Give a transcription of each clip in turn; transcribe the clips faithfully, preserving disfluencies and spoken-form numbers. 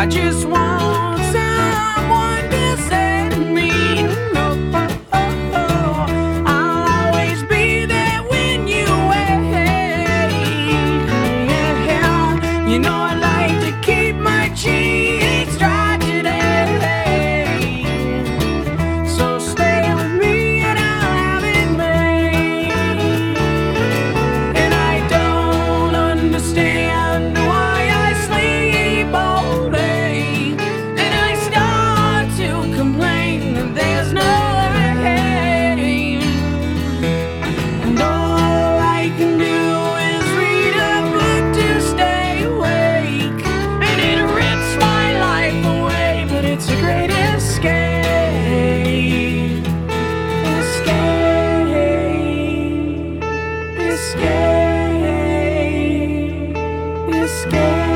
just want someone to say to me, no, I'll always be there when you wait. Yeah, you know I like to keep my cheeks dry today, so stay with me and I'll have it made. And I don't understand why I sleep all day, and I start to complain that there's no rain. And all I can do is read a book to stay awake, and it rips my life away, but it's a great escape. Escape. Escape. Escape.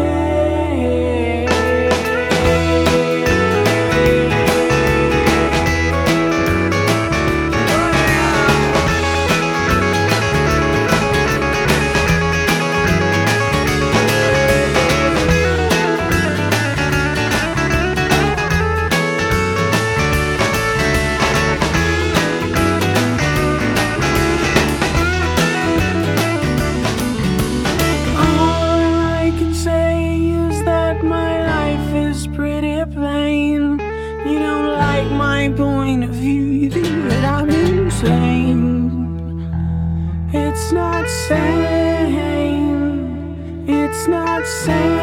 All I can say is that my life is pretty plain. You don't like my point of view, you think that I'm insane. It's not sane. It's not sane.